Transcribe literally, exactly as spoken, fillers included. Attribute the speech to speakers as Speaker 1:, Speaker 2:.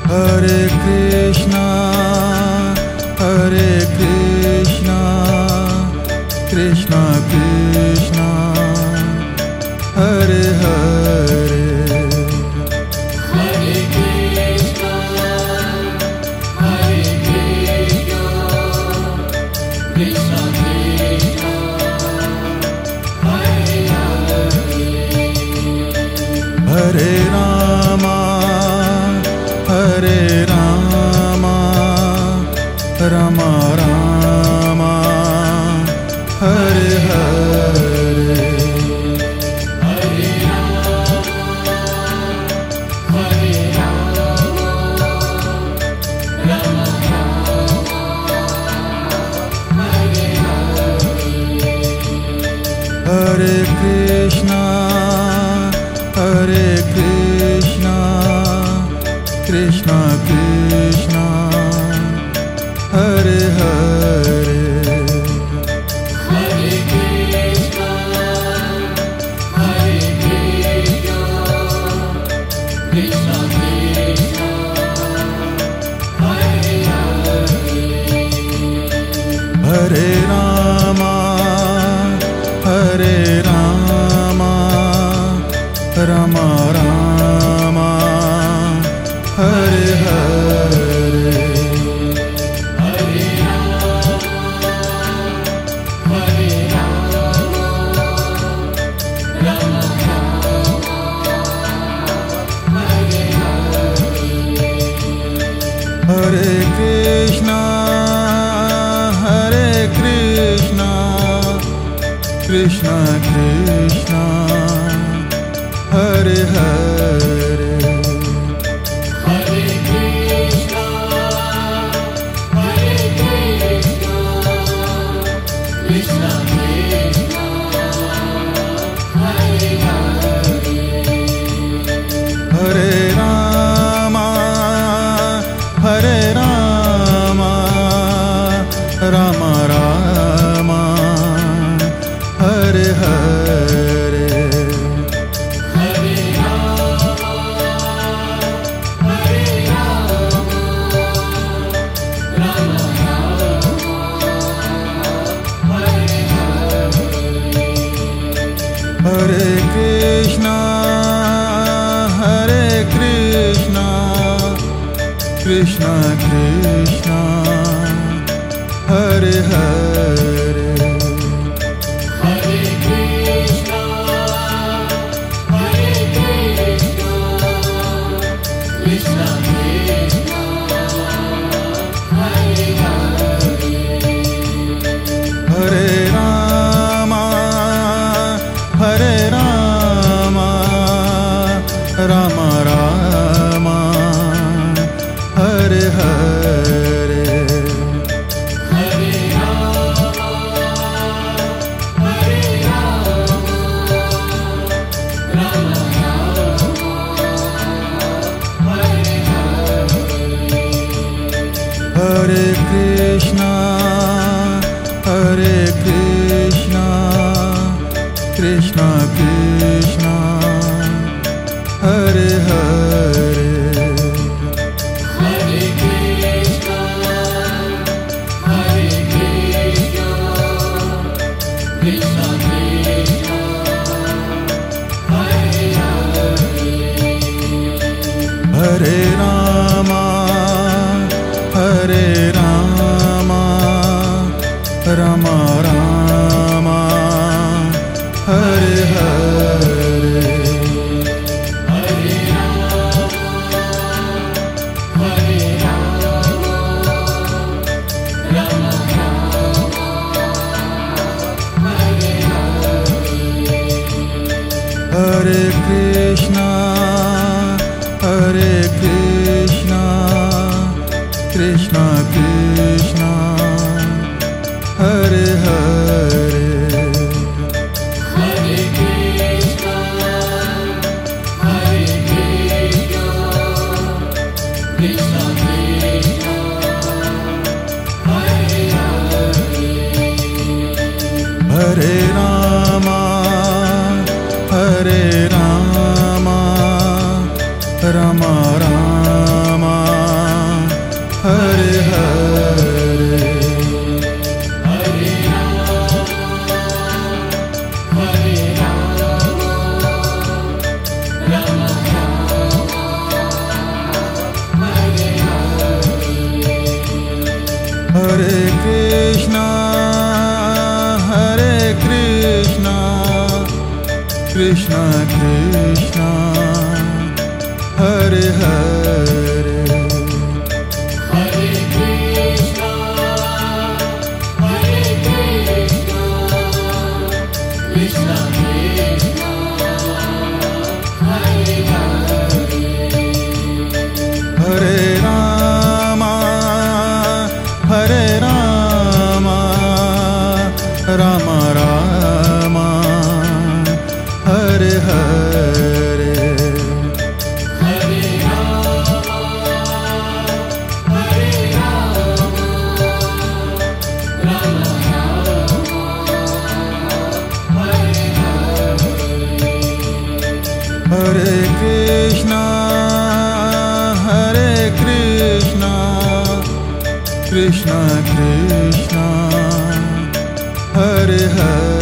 Speaker 1: Hare Krishna, Hare Krishna, Krishna Krishna, Hare Hare.
Speaker 2: Hare Krishna, Hare Krishna, Krishna Krishna, Hare Hare.
Speaker 1: Hare Rama, Hare Rama, Rama Rama, Hare Hare.
Speaker 2: Hare Rama, Hare Rama, Rama Rama, Hare Hare.
Speaker 1: Hare Krishna, Hare Krishna, Krishna Krishna, Hare Hare.
Speaker 2: Hare Krishna, Hare Krishna, Krishna Krishna, Hare Hare.
Speaker 1: Hare Rama, Hare Rama, Rama Rama, Hare Hare.
Speaker 2: Hare Rama, Hare Rama, Rama Rama, Hare Hare.
Speaker 1: Hare Krishna, Hare Krishna, Krishna Krishna, Hare Hare.
Speaker 2: Hare Krishna, Hare Krishna, Krishna Krishna, Hare Hare.
Speaker 1: Hare Rama, Hare Rama, Rama Rama, Hare Hare.
Speaker 2: Hare Rama, Hare Rama, Rama Rama, Hare Hare.
Speaker 1: Hare Krishna, Hare Krishna, Krishna Krishna, Hare Hare.
Speaker 2: Hare Krishna, Hare Krishna, Krishna Krishna, Hare Hare.
Speaker 1: Hare Rama, Hare Rama, Rama Rama, Hare Hare.
Speaker 2: Hare Rama, Hare Rama, Rama Rama, Hare Hare.
Speaker 1: Hare Krishna, Hare Krishna, Krishna Krishna, Hare Hare.
Speaker 2: Hare Krishna, Hare Krishna, Krishna Krishna, Hare Hare.
Speaker 1: Hare Rama, Hare Rama, Rama Rama, Hare Hare.
Speaker 2: Hare Rama, Hare Rama, Rama Rama, Hare Hare.
Speaker 1: Hare Krishna, Hare Krishna, Krishna Krishna, Hare Hare.
Speaker 2: Hare Krishna, Hare Krishna, Krishna Krishna, Hare Hare.
Speaker 1: Hare Rama, Hare Rama, Rama Rama, Krishna Krishna Hare Hare
Speaker 2: Hare Krishna, Hare Krishna, Krishna Krishna, Hare Hare.
Speaker 1: Hare Rama Hare Rama Rama Rama Hare Hare
Speaker 2: Hare Rama, Hare Rama, Rama Rama, Hare Hare.
Speaker 1: Hare Krishna Hare Krishna Krishna Krishna Hare Hare